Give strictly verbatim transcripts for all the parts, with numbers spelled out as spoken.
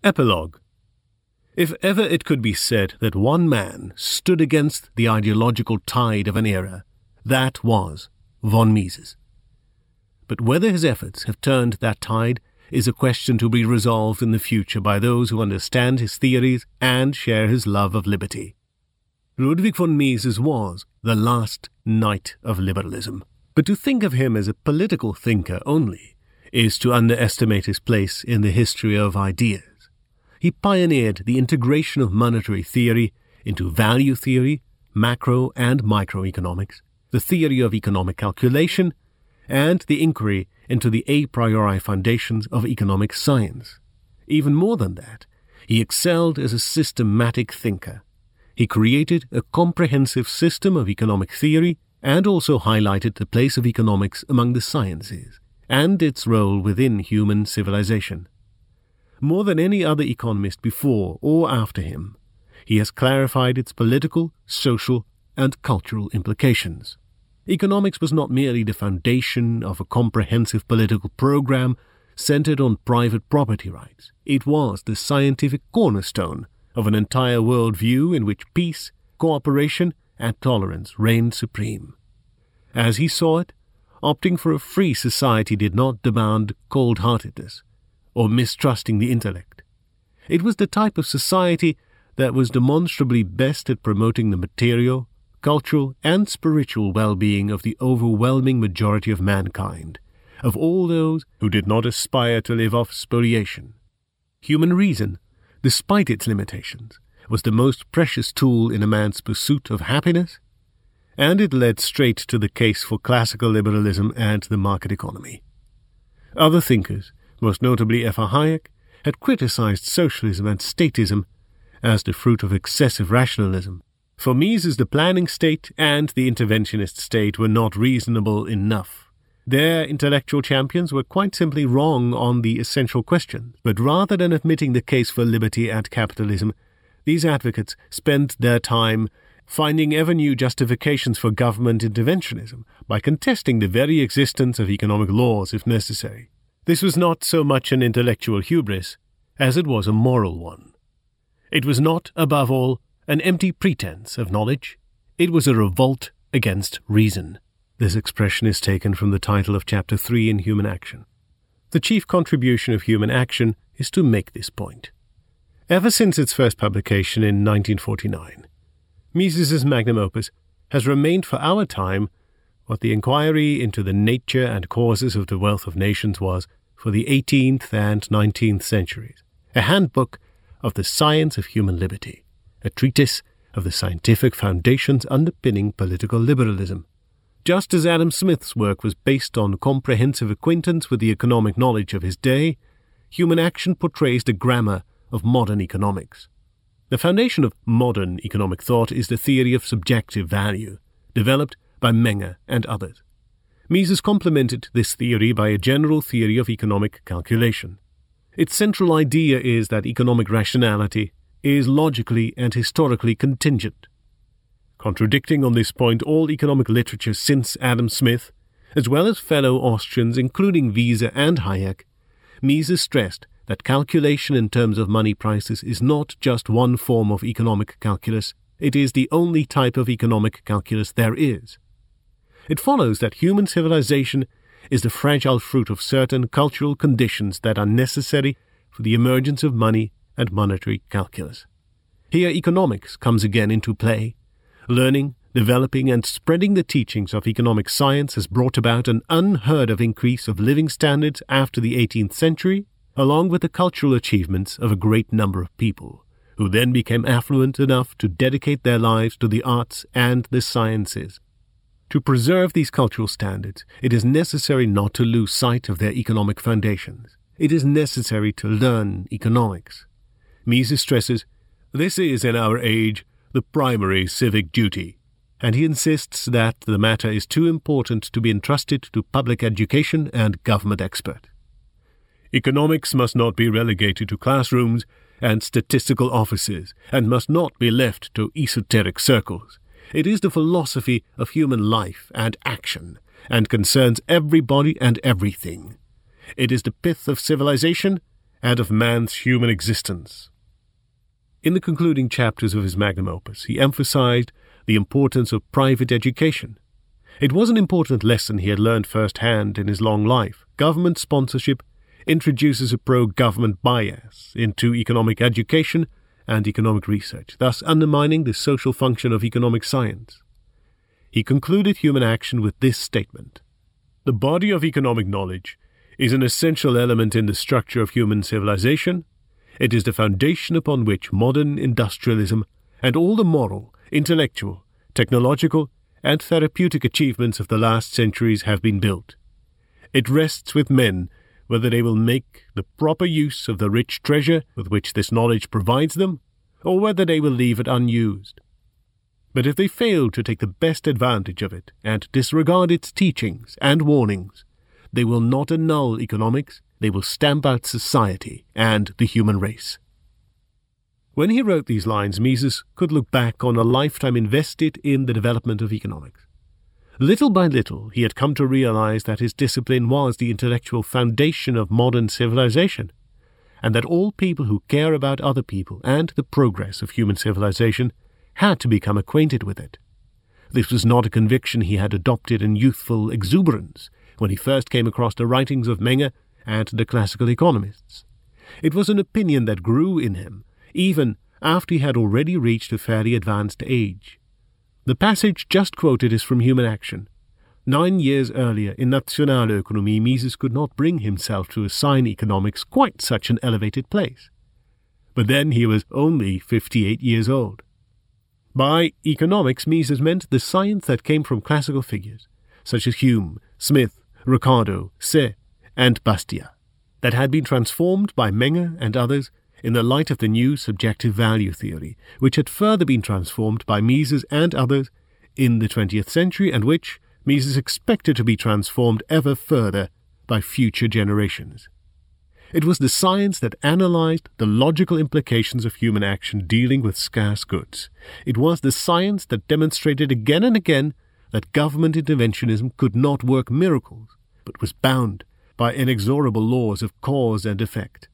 Epilogue. If ever it could be said that one man stood against the ideological tide of an era, that was von Mises. But whether his efforts have turned that tide is a question to be resolved in the future by those who understand his theories and share his love of liberty. Ludwig von Mises was the last knight of liberalism, but to think of him as a political thinker only is to underestimate his place in the history of ideas. He pioneered the integration of monetary theory into value theory, macro and microeconomics, the theory of economic calculation, and the inquiry into the a priori foundations of economic science. Even more than that, he excelled as a systematic thinker. He created a comprehensive system of economic theory and also highlighted the place of economics among the sciences and its role within human civilization. More than any other economist before or after him, he has clarified its political, social, and cultural implications. Economics was not merely the foundation of a comprehensive political program centered on private property rights. It was the scientific cornerstone of an entire worldview in which peace, cooperation, and tolerance reigned supreme. As he saw it, opting for a free society did not demand cold-heartedness or mistrusting the intellect. It was the type of society that was demonstrably best at promoting the material, cultural, and spiritual well-being of the overwhelming majority of mankind, of all those who did not aspire to live off spoliation. Human reason, despite its limitations, was the most precious tool in a man's pursuit of happiness, and it led straight to the case for classical liberalism and the market economy. Other thinkers, most notably F R Hayek, had criticized socialism and statism as the fruit of excessive rationalism. For Mises, the planning state and the interventionist state were not reasonable enough. Their intellectual champions were quite simply wrong on the essential questions, but rather than admitting the case for liberty and capitalism, these advocates spent their time finding ever new justifications for government interventionism by contesting the very existence of economic laws if necessary. This was not so much an intellectual hubris as it was a moral one. It was not, above all, an empty pretense of knowledge. It was a revolt against reason. This expression is taken from the title of Chapter three in Human Action. The chief contribution of Human Action is to make this point. Ever since its first publication in nineteen forty-nine, Mises's magnum opus has remained for our time what the inquiry into the nature and causes of the wealth of nations was for the eighteenth and nineteenth centuries, a handbook of the science of human liberty, a treatise of the scientific foundations underpinning political liberalism. Just as Adam Smith's work was based on comprehensive acquaintance with the economic knowledge of his day, Human Action portrays the grammar of modern economics. The foundation of modern economic thought is the theory of subjective value, developed by Menger and others. Mises complemented this theory by a general theory of economic calculation. Its central idea is that economic rationality is logically and historically contingent. Contradicting on this point all economic literature since Adam Smith, as well as fellow Austrians including Wiese and Hayek, Mises stressed that calculation in terms of money prices is not just one form of economic calculus, it is the only type of economic calculus there is. It follows that human civilization is the fragile fruit of certain cultural conditions that are necessary for the emergence of money and monetary calculus. Here economics comes again into play. Learning, developing, and spreading the teachings of economic science has brought about an unheard-of increase of living standards after the eighteenth century, along with the cultural achievements of a great number of people, who then became affluent enough to dedicate their lives to the arts and the sciences. To preserve these cultural standards, it is necessary not to lose sight of their economic foundations. It is necessary to learn economics. Mises stresses, this is, in our age, the primary civic duty, and he insists that the matter is too important to be entrusted to public education and government experts. Economics must not be relegated to classrooms and statistical offices, and must not be left to esoteric circles. It is the philosophy of human life and action, and concerns everybody and everything. It is the pith of civilization, and of man's human existence. In the concluding chapters of his magnum opus, he emphasized the importance of private education. It was an important lesson he had learned firsthand in his long life. Government sponsorship introduces a pro-government bias into economic education and economic research, thus undermining the social function of economic science. He concluded Human Action with this statement: "The body of economic knowledge is an essential element in the structure of human civilization. It is the foundation upon which modern industrialism and all the moral, intellectual, technological, and therapeutic achievements of the last centuries have been built. It rests with men whether they will make the proper use of the rich treasure with which this knowledge provides them, or whether they will leave it unused. But if they fail to take the best advantage of it and disregard its teachings and warnings, they will not annul economics, they will stamp out society and the human race." When he wrote these lines, Mises could look back on a lifetime invested in the development of economics. Little by little, he had come to realize that his discipline was the intellectual foundation of modern civilization, and that all people who care about other people and the progress of human civilization had to become acquainted with it. This was not a conviction he had adopted in youthful exuberance when he first came across the writings of Menger and the classical economists. It was an opinion that grew in him, even after he had already reached a fairly advanced age. The passage just quoted is from Human Action. Nine years earlier, in Nationalökonomie, Mises could not bring himself to assign economics quite such an elevated place. But then he was only fifty-eight years old. By economics, Mises meant the science that came from classical figures, such as Hume, Smith, Ricardo, Say, and Bastiat, that had been transformed by Menger and others in the light of the new subjective value theory, which had further been transformed by Mises and others in the twentieth century, and which Mises expected to be transformed ever further by future generations. It was the science that analyzed the logical implications of human action dealing with scarce goods. It was the science that demonstrated again and again that government interventionism could not work miracles, but was bound by inexorable laws of cause and effect.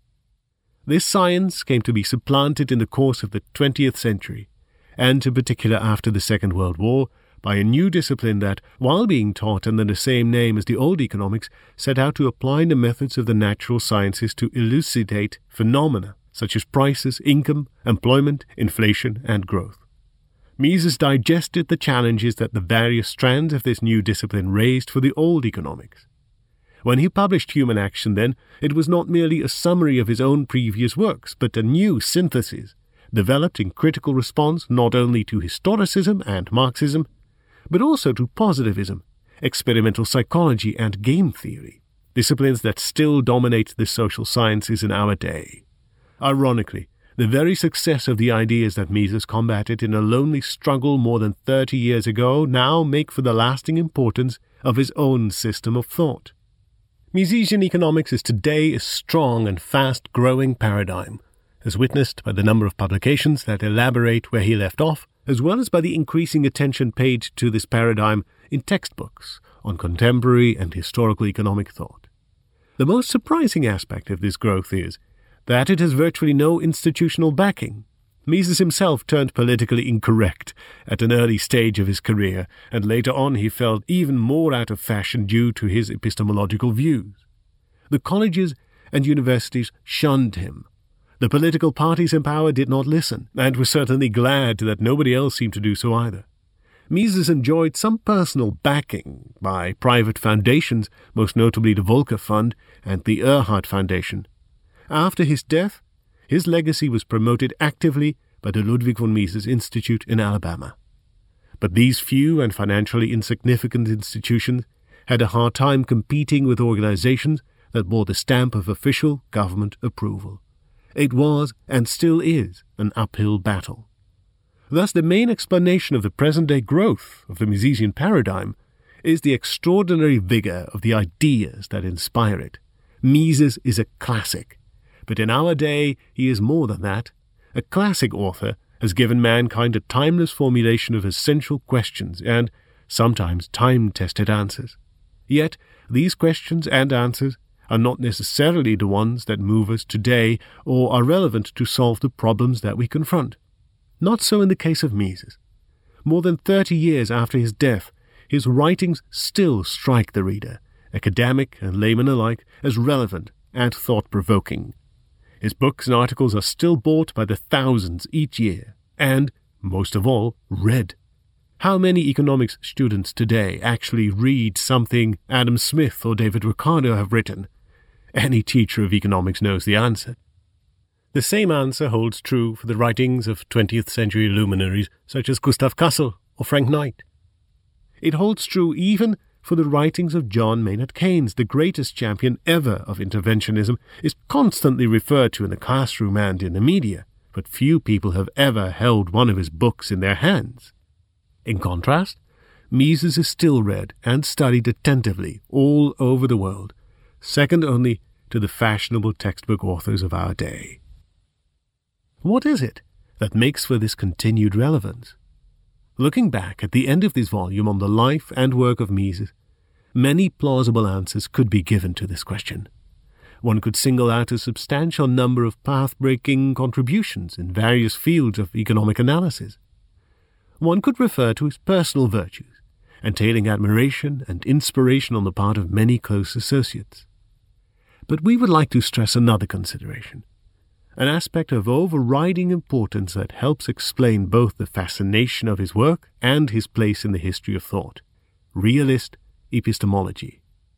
This science came to be supplanted in the course of the twentieth century, and in particular after the Second World War, by a new discipline that, while being taught under the same name as the old economics, set out to apply the methods of the natural sciences to elucidate phenomena such as prices, income, employment, inflation, and growth. Mises digested the challenges that the various strands of this new discipline raised for the old economics. When he published Human Action, then, it was not merely a summary of his own previous works, but a new synthesis, developed in critical response not only to historicism and Marxism, but also to positivism, experimental psychology, and game theory, disciplines that still dominate the social sciences in our day. Ironically, the very success of the ideas that Mises combated in a lonely struggle more than thirty years ago now make for the lasting importance of his own system of thought. Misesian economics is today a strong and fast-growing paradigm, as witnessed by the number of publications that elaborate where he left off, as well as by the increasing attention paid to this paradigm in textbooks on contemporary and historical economic thought. The most surprising aspect of this growth is that it has virtually no institutional backing. Mises himself turned politically incorrect at an early stage of his career, and later on he fell even more out of fashion due to his epistemological views. The colleges and universities shunned him. The political parties in power did not listen, and were certainly glad that nobody else seemed to do so either. Mises enjoyed some personal backing by private foundations, most notably the Volcker Fund and the Earhart Foundation. After his death, his legacy was promoted actively by the Ludwig von Mises Institute in Alabama. But these few and financially insignificant institutions had a hard time competing with organizations that bore the stamp of official government approval. It was, and still is, an uphill battle. Thus, the main explanation of the present-day growth of the Misesian paradigm is the extraordinary vigor of the ideas that inspire it. Mises is a classic, but in our day he is more than that. A classic author has given mankind a timeless formulation of essential questions and, sometimes, time-tested answers. Yet, these questions and answers are not necessarily the ones that move us today or are relevant to solve the problems that we confront. Not so in the case of Mises. More than thirty years after his death, his writings still strike the reader, academic and layman alike, as relevant and thought-provoking. His books and articles are still bought by the thousands each year, and, most of all, read. How many economics students today actually read something Adam Smith or David Ricardo have written? Any teacher of economics knows the answer. The same answer holds true for the writings of twentieth century luminaries such as Gustav Cassel or Frank Knight. It holds true even for the writings of John Maynard Keynes, the greatest champion ever of interventionism, is constantly referred to in the classroom and in the media, but few people have ever held one of his books in their hands. In contrast, Mises is still read and studied attentively all over the world, second only to the fashionable textbook authors of our day. What is it that makes for this continued relevance? Looking back at the end of this volume on the life and work of Mises, many plausible answers could be given to this question. One could single out a substantial number of path-breaking contributions in various fields of economic analysis. One could refer to his personal virtues, entailing admiration and inspiration on the part of many close associates. But we would like to stress another consideration, an aspect of overriding importance that helps explain both the fascination of his work and his place in the history of thought: realist epistemology.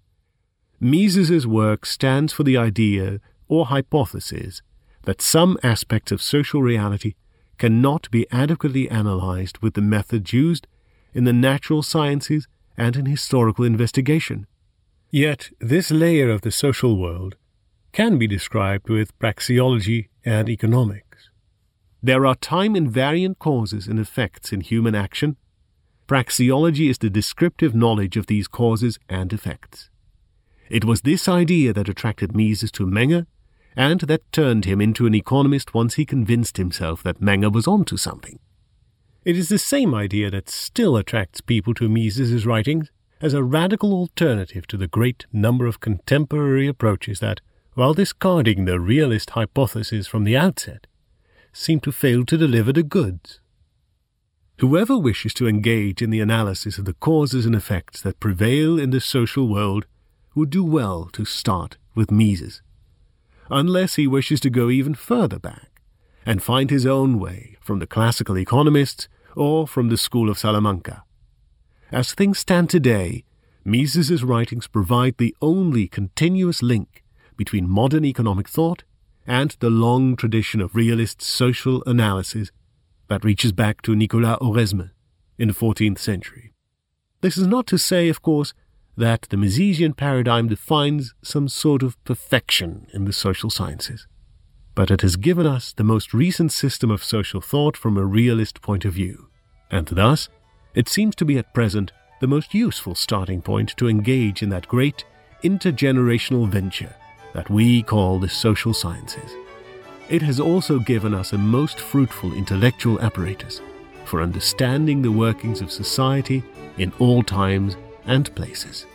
Mises's work stands for the idea or hypothesis that some aspects of social reality cannot be adequately analyzed with the methods used in the natural sciences and in historical investigation. Yet this layer of the social world can be described with praxeology and economics. There are time-invariant causes and effects in human action. Praxeology is the descriptive knowledge of these causes and effects. It was this idea that attracted Mises to Menger, and that turned him into an economist once he convinced himself that Menger was onto something. It is the same idea that still attracts people to Mises's writings as a radical alternative to the great number of contemporary approaches that, while discarding the realist hypothesis from the outset, seem to fail to deliver the goods. Whoever wishes to engage in the analysis of the causes and effects that prevail in the social world would do well to start with Mises, unless he wishes to go even further back and find his own way from the classical economists or from the school of Salamanca. As things stand today, Mises's writings provide the only continuous link between modern economic thought and the long tradition of realist social analysis that reaches back to Nicolas Oresme in the fourteenth century. This is not to say, of course, that the Misesian paradigm defines some sort of perfection in the social sciences, but it has given us the most recent system of social thought from a realist point of view, and thus it seems to be at present the most useful starting point to engage in that great intergenerational venture that we call the social sciences. It has also given us a most fruitful intellectual apparatus for understanding the workings of society in all times and places.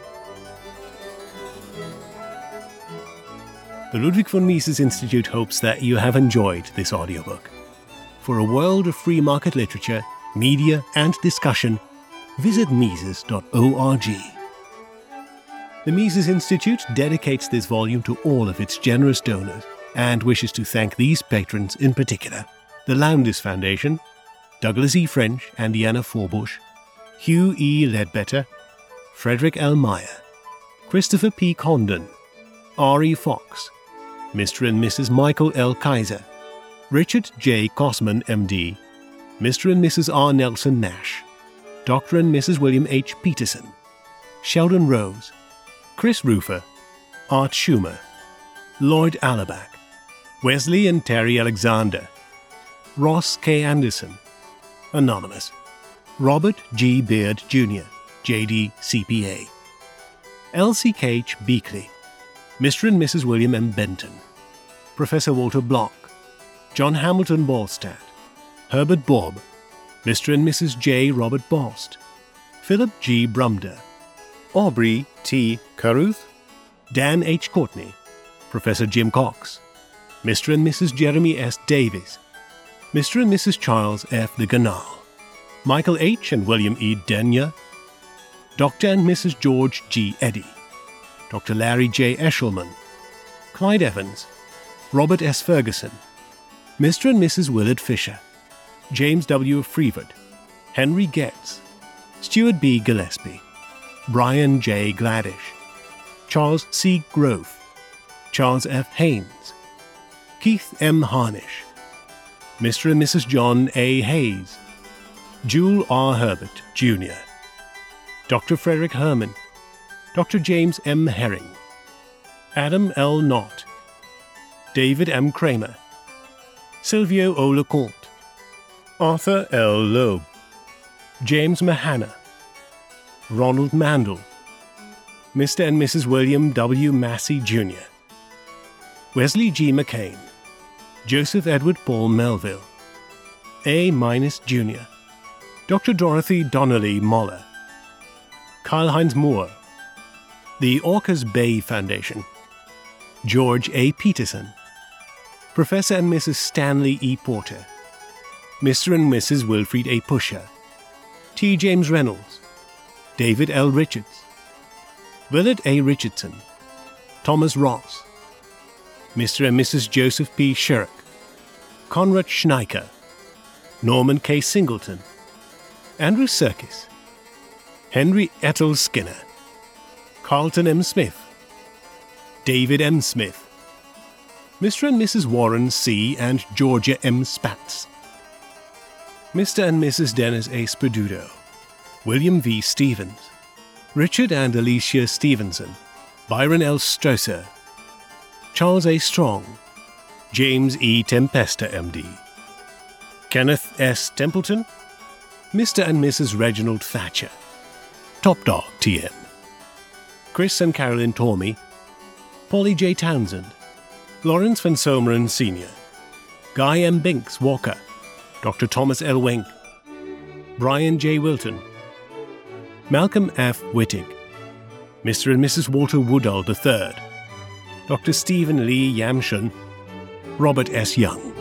The Ludwig von Mises Institute hopes that you have enjoyed this audiobook. For a world of free market literature, media and discussion, visit Mises dot org. The Mises Institute dedicates this volume to all of its generous donors and wishes to thank these patrons in particular: the Lowndes Foundation, Douglas E. French and Deanna Forbush, Hugh E. Ledbetter, Frederick L. Meyer, Christopher P. Condon, R E. Fox, Mister and Missus Michael L. Kaiser, Richard J. Kosman, M D, Mister and Missus R. Nelson Nash, Doctor and Missus William H. Peterson, Sheldon Rose, Chris Rufer, Art Schumer, Lloyd Alaback, Wesley and Terry Alexander, Ross K. Anderson, Anonymous, Robert G. Beard Junior, J D C P A, Elsie K. H. Beakley, Mister and Missus William M. Benton, Professor Walter Block, John Hamilton Ballstadt, Herbert Bob, Mister and Missus J. Robert Bost, Philip G. Brumder, Aubrey T. Caruth, Dan H. Courtney, Professor Jim Cox, Mister and Missus Jeremy S. Davies, Mister and Missus Charles F. de Ganal, Michael H. and William E. Denyer, Doctor and Missus George G. Eddy, Doctor Larry J. Eshelman, Clyde Evans, Robert S. Ferguson, Mister and Missus Willard Fisher, James W. Freevord, Henry Getz, Stuart B. Gillespie, Brian J. Gladish, Charles C. Grove, Charles F. Haynes, Keith M. Harnish, Mister and Missus John A. Hayes, Jewel R. Herbert, Junior, Doctor Frederick Herman, Doctor James M. Herring, Adam L. Knott, David M. Kramer, Silvio O. LeCompte, Arthur L. Loeb, James Mahana, Ronald Mandel, Mister and Missus William W. Massey, Junior, Wesley G. McCain, Joseph Edward Paul Melville, A. Minus, Junior, Doctor Dorothy Donnelly Moller, Karl-Heinz Moore, the Orcas Bay Foundation, George A. Peterson, Professor and Missus Stanley E. Porter, Mister and Missus Wilfrid A. Pusher, T. James Reynolds, David L. Richards, Willard A. Richardson, Thomas Ross, Mister and Missus Joseph P. Sherrick, Conrad Schneiker, Norman K. Singleton, Andrew Serkis, Henry Ethel Skinner, Carlton M. Smith, David M. Smith, Mister and Missus Warren C. and Georgia M. Spatz, Mister and Missus Dennis A. Sperduto, William V. Stevens, Richard and Alicia Stevenson, Byron L. Strosser, Charles A. Strong, James E. Tempesta, M D, Kenneth S. Templeton, Mister and Missus Reginald Thatcher, Top Dog T M, Chris and Carolyn Tormey, Polly J. Townsend, Lawrence Van Someren Senior, Guy M. Binks Walker, Doctor Thomas L. Wenck, Brian J. Wilton, Malcolm F. Wittig, Mister and Missus Walter Woodall the third, Doctor Stephen Lee Yamshun, Robert S. Young.